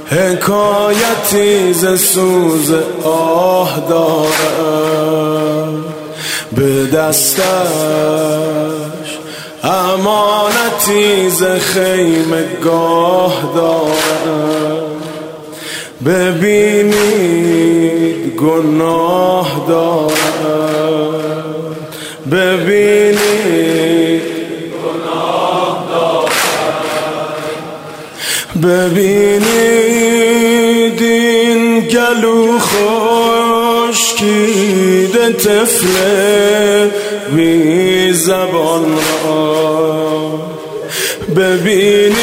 حکایتی ز سوز آه دارم به دستش، امانتی ز خیمه گاه دارم. ببینید گناه دارم، ببینید گناه دارم. ببینید این گلو خشکیده طفل بی زبان را. ببینید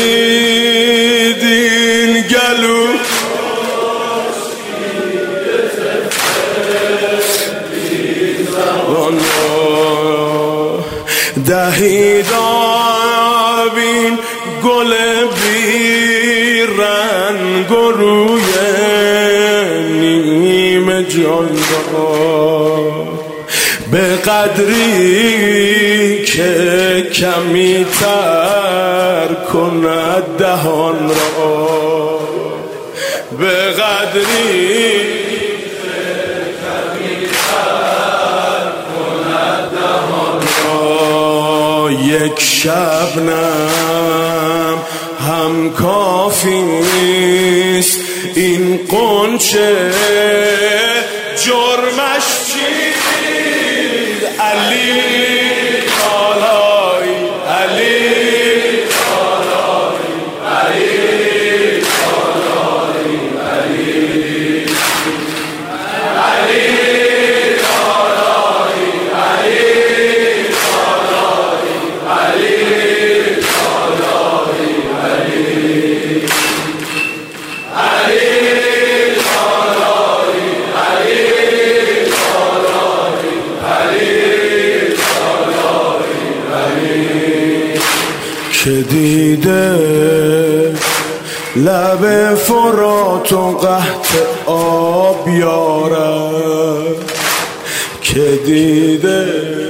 این گلو خشکیده طفل بی زبان را. دهید آبین گل بی رنگ و روی نیمه جان را. به قدری که کمی تر کند دهان را، به قدری که کمی تر کند دهان را. یک شبنم هم کافیست این غنچه جرمش چیست؟ علی بالای علی بالای علی بالای علی علی بالای علی بالای علی بالای علی که دیده لب فرات و قحط آب یارد، که دیده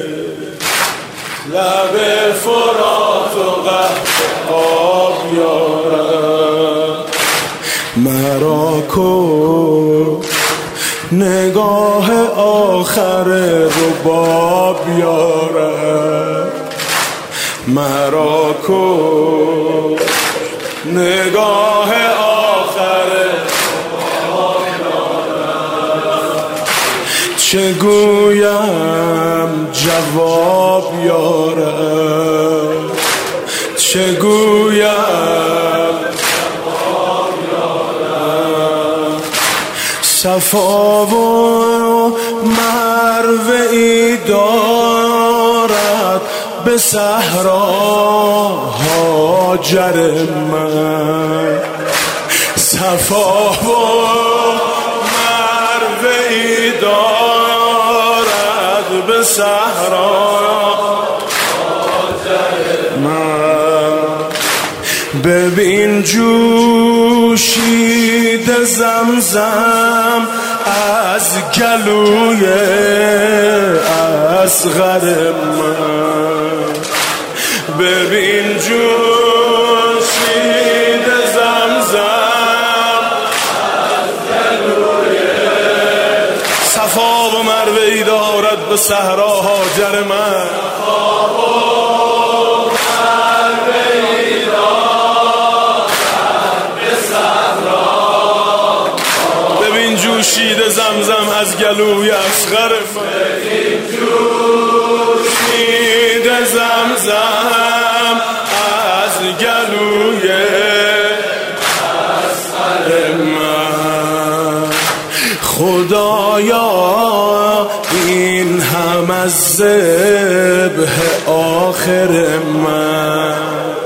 لب فرات و قحط آب یارد. مرا کن نگاه آخر رباب یارد، مرا کن نگاه آخر رباب یارد. چه گویم جواب یارد، چه گویم جواب یارد. صفا و مروه ای دارد به صحرا هاجر من. صفا و مروه ای دارد به صحرا هاجر من. ببین جوشید زمزم از گلوی اصغر من. ببین جوشید زمزم از گلوی صفا و مروه ای دارد به صحرا هاجر من. جوشید زمزم از گلوی اصغر من. جوشید زمزم از گلوی اصغر من. خدایا این هم از ذبح آخر من.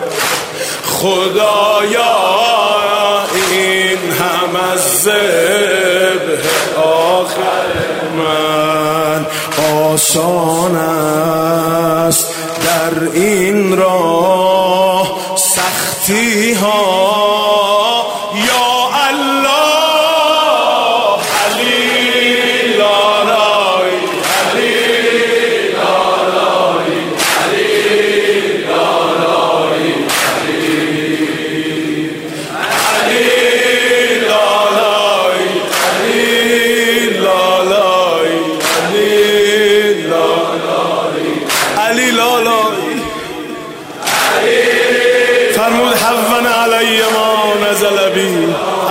خدایا این هم از ذبح آخر من. آسان است در این راه سختی ها یا الله. علی لالای علی لالای علی لالای علی علی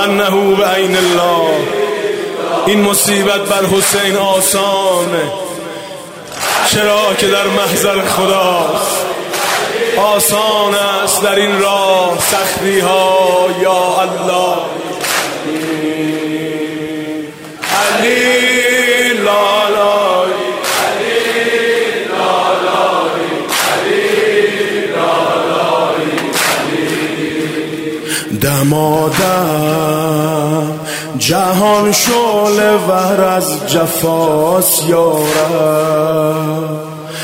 انه بعین الله. این مصیبت بر حسین آسانه، چرا که در محضر خداست. آسان است در این راه سختی ها، یا الله. علی لالای، علی لالای، علی لالای، علی. دمادم جهان شعله ور از جفاس یارم.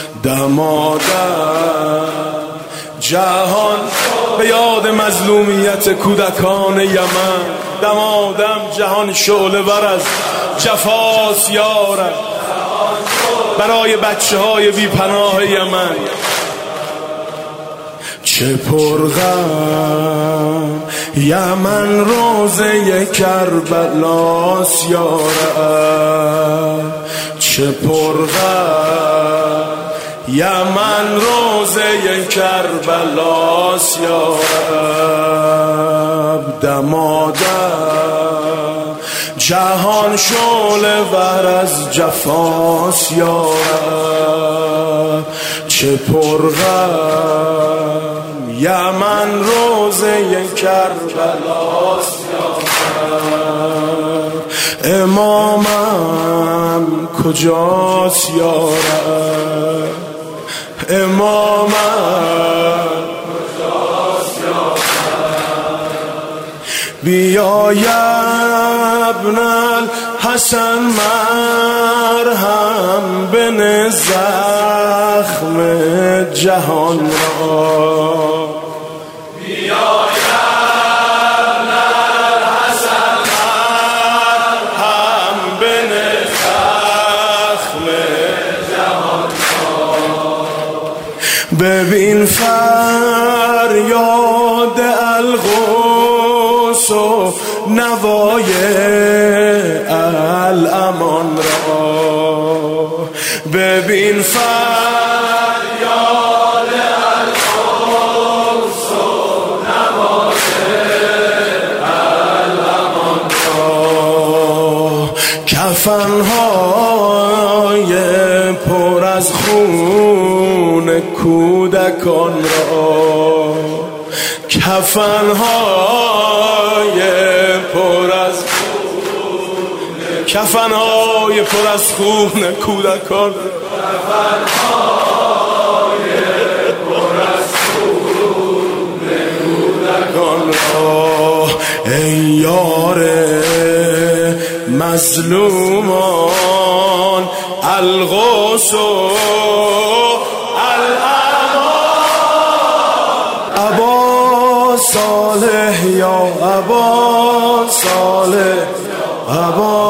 دمادم جهان به یاد مظلومیت کودکان یمن. دمادم جهان شعله ور از جفاس یارم، برای بچه های بی پناه یمن. چه پرغم یمن روزه کربلاس یارم. چه پرغم یمن روزه کربلاس یارب. دمادم جهان شعله ور از جفاس یارب. چه پرغم یمن روزه کربلاس یارب. امامم کجاست یارب؟ امامم کجاست یارب؟ بیا یا ابن الحسن مرهم بن زخم جهان را. بیا ببین فریاد الغوث و نوای الامان را. ببین فریاد الغوث و نوای الامان را. کفن‌های پر از خون کودکان را. کفن‌های پر از خون، کفن‌های پر از خون کودکان. کفن‌های پر از خون کودکان را. ای یار مظلومان الغوث و ابا صالح، یا ابا صالح، ابا